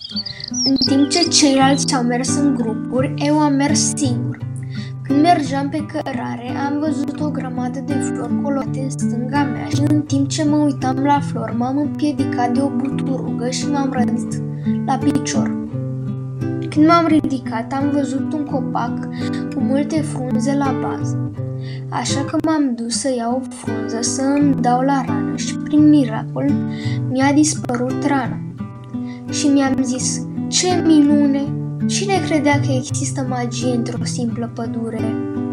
În timp ce ceilalți au mers în grupuri, eu am mers singur. Când mergeam pe cărare, am văzut o grămadă de flori colorate în stânga mea și în timp ce mă uitam la flori, m-am împiedicat de o buturugă și m-am rănit la picior. Când m-am ridicat, am văzut un copac cu multe frunze la bază, așa că m-am dus să iau o frunză să îmi dau la rană și prin miracol mi-a dispărut rana. Și mi-am zis, ce minune! Cine credea că există magie într-o simplă pădure?